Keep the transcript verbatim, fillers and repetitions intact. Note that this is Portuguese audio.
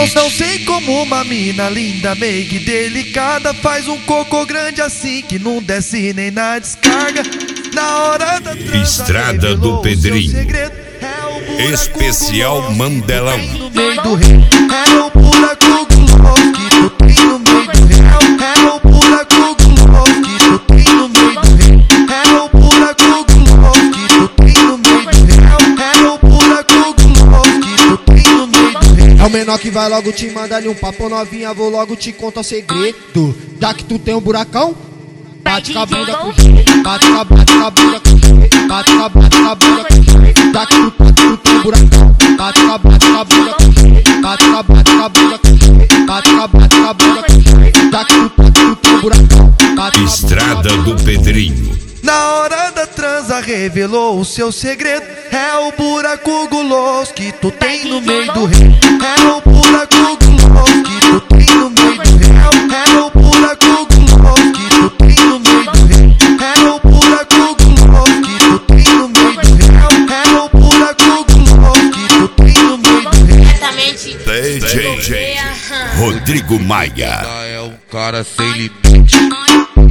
não sei como uma mina linda, meiga e delicada faz um cocô grande assim que não desce nem na descarga. Na hora da transa, Estrada do Pedrinho, especial Mandelão. No meio do rio, é o buraco guloso que tu tem no meio do rio. É o buraco guloso que tu tem no meio do rio. É o buraco guloso que tu tem no meio do rio. É o buraco guloso que tu tem no meio do rio. É o menor que vai logo te mandar ali um papo, novinha, vou logo te contar o segredo. Já que tu tem um buracão, bate com a bunda com jeito, bate com a bate com a bunda com jeito, bate com a bate com a bunda com jeito. Já que tu, tu tem um buracão, bate com a bate com a bunda com jeito, bate com a bate com a bunda com jeito, bate com a bate com a bunda com jeito. Já que tu, tu tem um buracão, bate com a Estrada do Pedrinho. Na hora da transa revelou o seu segredo. É o buraco guloso que tu tem no meio do rio. É o buraco guloso que tu tem no meio do rio. É o buraco guloso que tu tem no meio do rio. É o buraco guloso que tu tem no meio do rio. É o buraco guloso que tu tem no meio do rio. Diretamente D J Rodrigo Maia. É um cara sem limite.